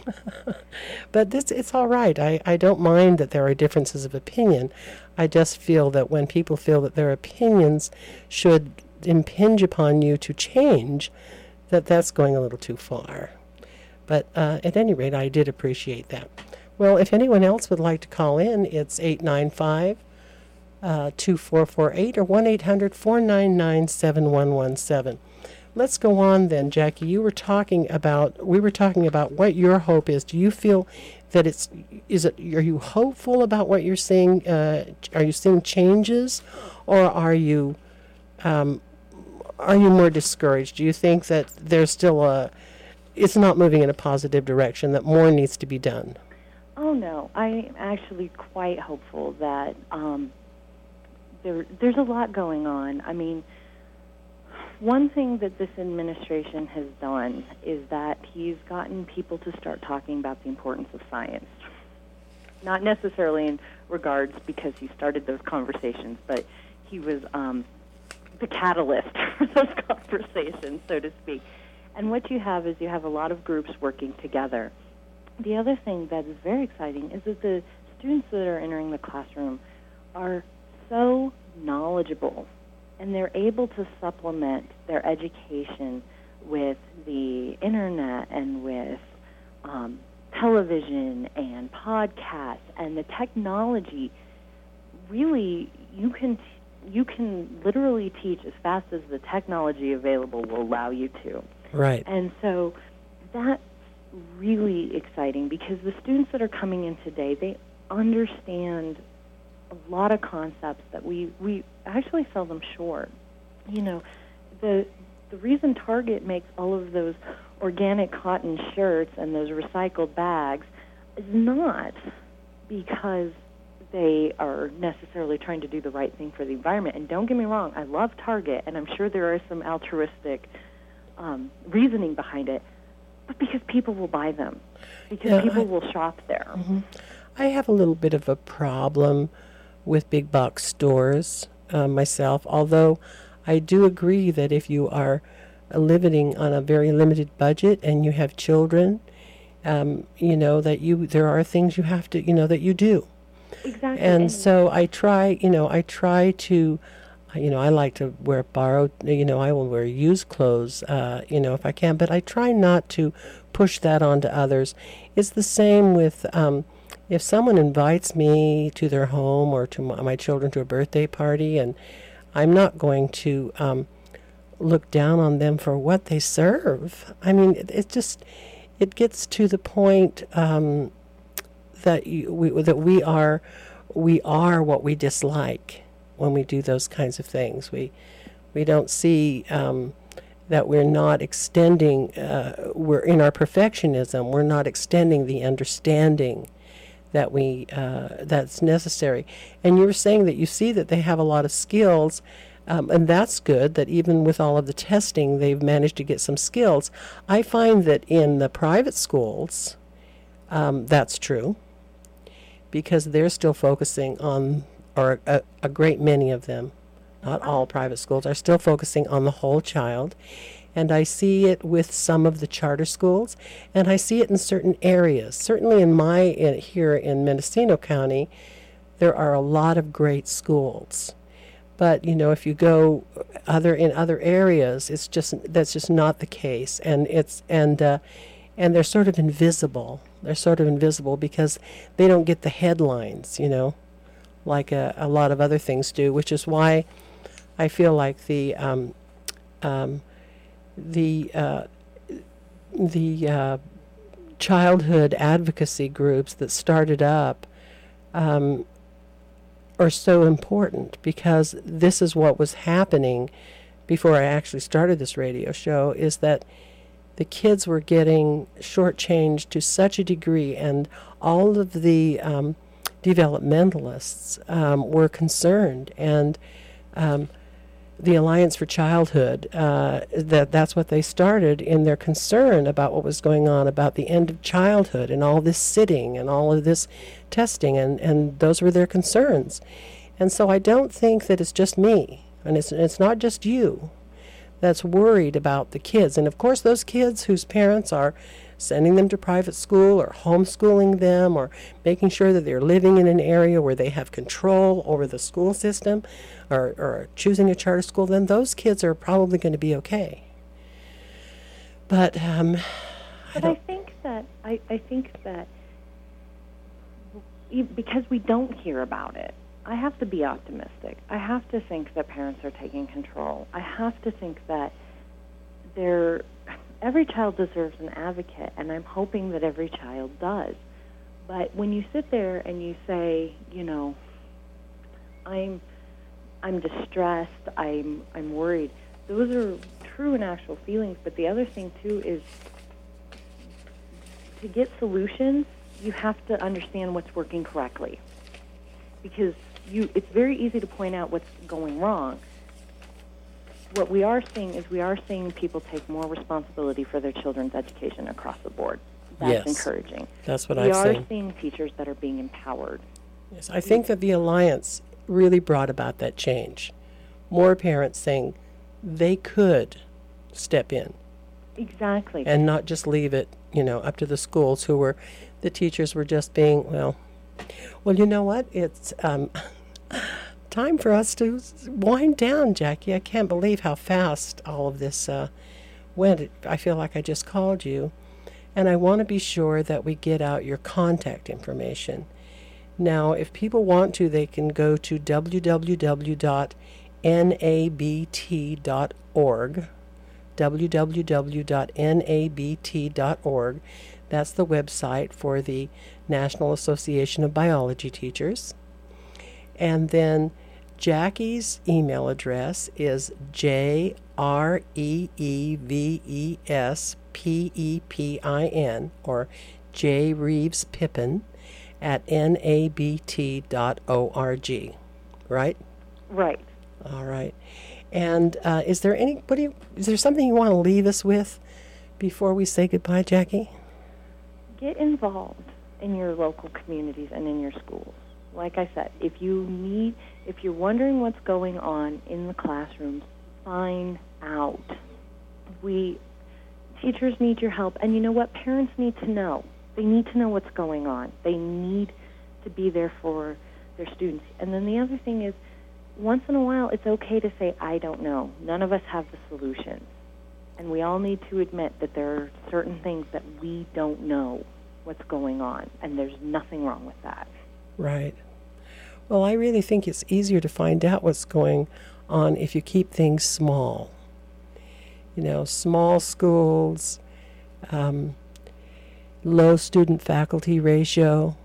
But this it's all right. I I don't mind that there are differences of opinion. I just feel that when people feel that their opinions should impinge upon you to change, that that's going a little too far. But uh, at any rate, I did appreciate that. Well, if anyone else would like to call in, it's eight nine five, two four four eight or one eight hundred, four nine nine, seven one one seven. Let's go on then, Jackie. You were talking about, we were talking about what your hope is. Do you feel that it's, is it, are you hopeful about what you're seeing? Uh, are you seeing changes, or are you, um, are you more discouraged? Do you think that there's still a, it's not moving in a positive direction, that more needs to be done? Oh, no. I'm actually quite hopeful that um, there, there's a lot going on. I mean, one thing that this administration has done is that he's gotten people to start talking about the importance of science. Not necessarily in regards because he started those conversations, but he was um, the catalyst for those conversations, so to speak. And what you have is you have a lot of groups working together. The other thing that is very exciting is that the students that are entering the classroom are so knowledgeable, and they're able to supplement their education with the internet and with um, television and podcasts and the technology. Really, you can you can literally teach as fast as the technology available will allow you to. Right. And so that's really exciting because the students that are coming in today, they understand a lot of concepts that we, we actually sell them short. You know, the the reason Target makes all of those organic cotton shirts and those recycled bags is not because they are necessarily trying to do the right thing for the environment. And don't get me wrong, I love Target, and I'm sure there are some altruistic um, reasoning behind it, but because people will buy them, because Yeah, people I- will shop there. Mm-hmm. I have a little bit of a problem with big box stores uh, myself, although I do agree that if you are uh, living on a very limited budget and you have children, um, you know, that you there are things you have to, you know, that you do. Exactly. And so I try, you know, I try to, uh, you know, I like to wear borrowed, you know, I will wear used clothes, uh, you know, if I can, but I try not to push that onto others. It's the same with, um, if someone invites me to their home or to my, my children to a birthday party, and I'm not going to um, look down on them for what they serve. I mean, it, it just, it gets to the point um, that you, we, that we are, we are what we dislike when we do those kinds of things. We, we don't see um, that we're not extending. Uh, we're in our perfectionism. We're not extending the understanding that we uh, that's necessary. And you were saying that you see that they have a lot of skills, um, and that's good, that even with all of the testing, they've managed to get some skills. I find that in the private schools, um, that's true, because they're still focusing on, or a, a great many of them, not all private schools, are still focusing on the whole child. And I see it with some of the charter schools, and I see it in certain areas. Certainly in my, in, here in Mendocino County, there are a lot of great schools. But, you know, if you go other in other areas, it's just that's just not the case, and it's and uh, and they're sort of invisible. They're sort of invisible because they don't get the headlines, you know, like a, a lot of other things do. Which is why I feel like the um, um, the uh, the uh, childhood advocacy groups that started up. Um, are so important, because this is what was happening before I actually started this radio show, is that the kids were getting shortchanged to such a degree, and all of the um, developmentalists um, were concerned, and um, the Alliance for Childhood, uh, that that's what they started in their concern about what was going on, about the end of childhood and all this sitting and all of this testing, and, and those were their concerns. And so I don't think that it's just me, and it's it's not just you that's worried about the kids. And of course those kids whose parents are sending them to private school or homeschooling them or making sure that they're living in an area where they have control over the school system, or, or choosing a charter school, then those kids are probably going to be okay. But um, but I, I think that I, I think that e- because we don't hear about it, I have to be optimistic. I have to think that parents are taking control. I have to think that they're every child deserves an advocate, and I'm hoping that every child does. But when you sit there and you say, you know, I'm I'm distressed, I'm I'm worried, those are true and actual feelings. But the other thing too is, to get solutions, you have to understand what's working correctly. Because you it's very easy to point out what's going wrong. What we are seeing is we are seeing people take more responsibility for their children's education across the board. That's yes, encouraging. That's what we I've are seen. seeing teachers that are being empowered. Yes, I think that the Alliance really brought about that change. More parents saying they could step in. Exactly. And not just leave it, you know, up to the schools who were, the teachers were just being, well, well, you know what? It's um, time for us to wind down, Jackie. I can't believe how fast all of this uh, went. I feel like I just called you. And I want to be sure that we get out your contact information. Now, if people want to, they can go to w w w dot n a b t dot org, w w w dot n a b t dot org. That's the website for the National Association of Biology Teachers. And then Jackie's email address is J R E E V E S P E P I N, or J Reeves Pippin at N A B T dot org, right? Right. All right. And uh, is there any, what do you, is there something you want to leave us with before we say goodbye, Jackie? Get involved in your local communities and in your schools. Like I said, if you need, if you're wondering what's going on in the classrooms, find out. We, teachers need your help, and you know what? Parents need to know. They need to know what's going on. They need to be there for their students. And then the other thing is, once in a while, it's okay to say, I don't know. None of us have the solutions. And we all need to admit that there are certain things that we don't know what's going on, and there's nothing wrong with that. Right. Well, I really think it's easier to find out what's going on if you keep things small. You know, small schools, um, low student-faculty ratio.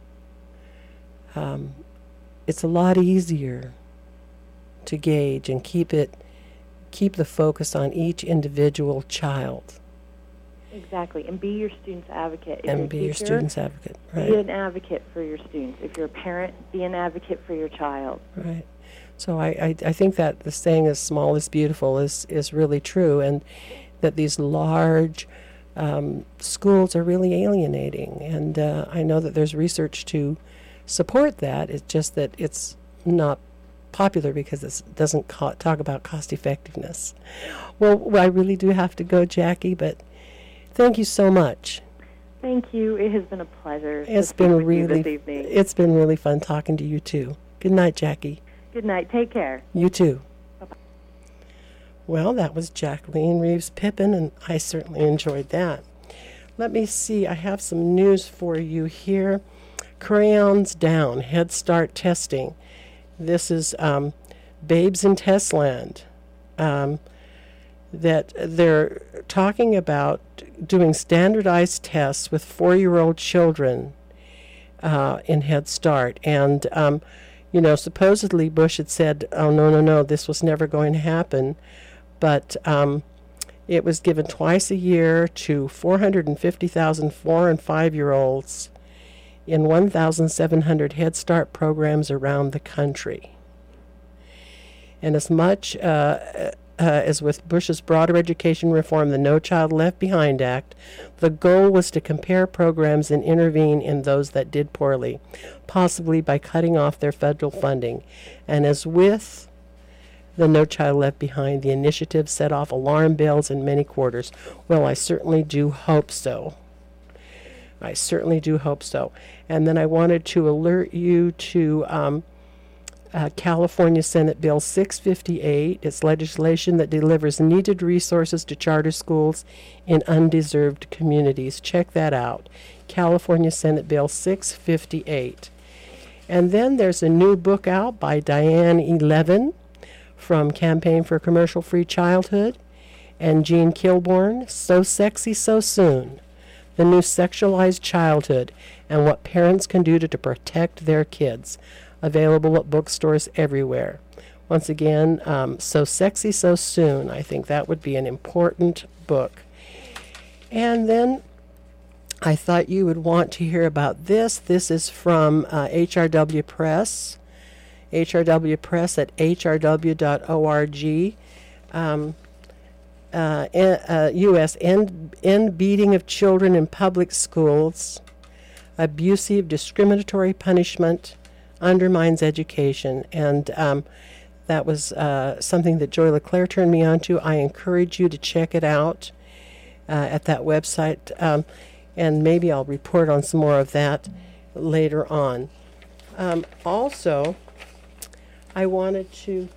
Um, it's a lot easier to gauge and keep it, keep the focus on each individual child. Exactly, and be your student's advocate. If And you're be a your teacher, student's advocate, right? Be an advocate for your students. If you're a parent, be an advocate for your child. Right. So I, I, I think that the saying "as small as beautiful" is, is really true, and that these large um, schools are really alienating. And uh, I know that there's research to support that. It's just that it's not popular because it doesn't ca- talk about cost effectiveness. Well, I really do have to go, Jackie, but thank you so much. Thank you. It has been a pleasure. It's to been speak with you really, this evening. it's been really fun talking to you too. Good night, Jackie. Good night. Take care. You too. Bye-bye. Well, that was Jacqueline Reeves Pippin, and I certainly enjoyed that. Let me see. I have some news for you here. Crayons down. Head Start testing. This is um, Babes in Testland. Um, that they're talking about doing standardized tests with four-year-old children uh, in Head Start. And, um, you know, supposedly Bush had said, oh, no, no, no, this was never going to happen. But um, it was given twice a year to four hundred fifty thousand four- and five-year-olds in one thousand seven hundred Head Start programs around the country. And as much uh, uh, as with Bush's broader education reform, the No Child Left Behind Act, the goal was to compare programs and intervene in those that did poorly, possibly by cutting off their federal funding. And as with the No Child Left Behind, the initiative set off alarm bells in many quarters. Well, I certainly do hope so. I certainly do hope so. And then I wanted to alert you to um, uh, California Senate Bill six fifty-eight. It's legislation that delivers needed resources to charter schools in undeserved communities. Check that out. California Senate Bill six fifty-eight. And then there's a new book out by Diane Eleven from Campaign for Commercial-Free Childhood and Jean Kilborn, So Sexy So Soon. The New Sexualized Childhood and What Parents Can Do to, to Protect Their Kids. Available at bookstores everywhere. Once again, um, So Sexy So Soon. I think that would be an important book. And then I thought you would want to hear about this. This is from uh, H R W Press. H R W Press at H R W dot org. Um, Uh, uh, U S end, end beating of children in public schools, abusive, discriminatory punishment undermines education. And um, that was uh, something that Joy LeClaire turned me on to. I encourage you to check it out uh, at that website. Um, and maybe I'll report on some more of that later on. Um, also, I wanted to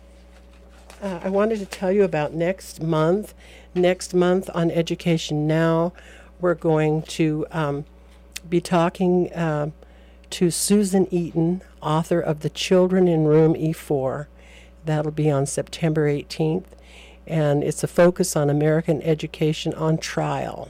Uh, I wanted to tell you about next month. Next month on Education Now, we're going to um, be talking uh, to Susan Eaton, author of The Children in Room E four. That'll be on September eighteenth, and it's a focus on American education on trial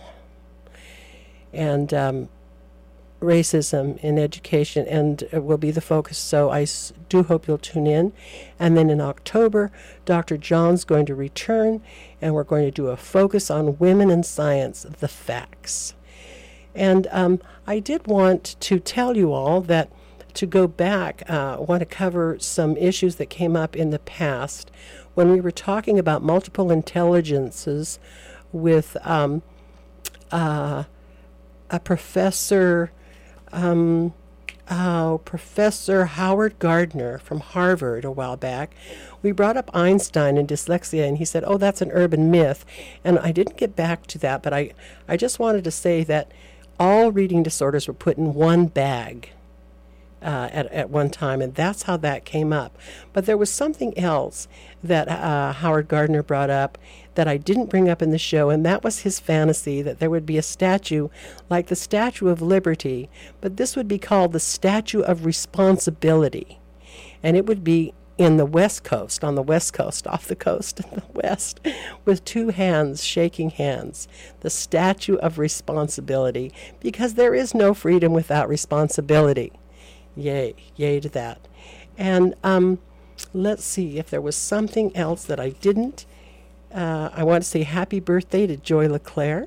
and um, racism in education, and it will be the focus, so I s- do hope you'll tune in. And then in October, Doctor John's going to return, and we're going to do a focus on women in science, the facts. And um, I did want to tell you all that to go back, uh, I want to cover some issues that came up in the past when we were talking about multiple intelligences with um, uh, a professor Um, uh, Professor Howard Gardner from Harvard a while back. We brought up Einstein and dyslexia, and he said, oh, that's an urban myth. And I didn't get back to that, but I, I just wanted to say that all reading disorders were put in one bag uh, at, at one time, and that's how that came up. But there was something else that uh, Howard Gardner brought up that I didn't bring up in the show, and that was his fantasy that there would be a statue like the Statue of Liberty, but this would be called the Statue of Responsibility, and it would be in the West Coast, on the West Coast, off the coast in the West, with two hands shaking hands, the Statue of Responsibility, because there is no freedom without responsibility. Yay, yay to that. And um, let's see if there was something else that I didn't. Uh, I want to say happy birthday to Joy LeClaire.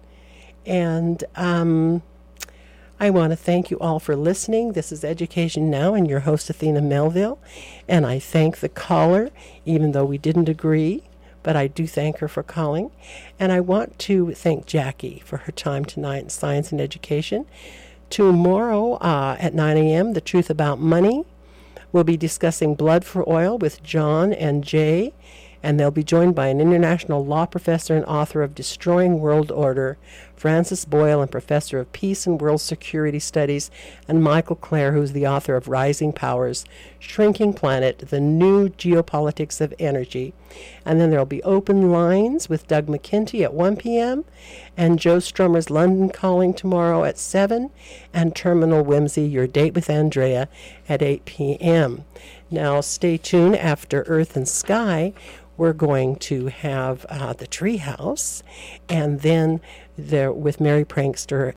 And um, I want to thank you all for listening. This is Education Now and your host, Athena Melville. And I thank the caller, even though we didn't agree, but I do thank her for calling. And I want to thank Jackie for her time tonight in Science and Education. Tomorrow uh, at nine a.m., The Truth About Money. We'll be discussing Blood for Oil with John and Jay. And they'll be joined by an international law professor and author of Destroying World Order, Francis Boyle, and Professor of Peace and World Security Studies, and Michael Clare, who's the author of Rising Powers, Shrinking Planet, The New Geopolitics of Energy. And then there will be open lines with Doug McKenty at one p.m. and Joe Strummer's London Calling tomorrow at seven, and Terminal Whimsy, Your Date with Andrea, at eight p.m. Now stay tuned. After Earth and Sky, we're going to have uh, the Treehouse, and then there with Mary Prankster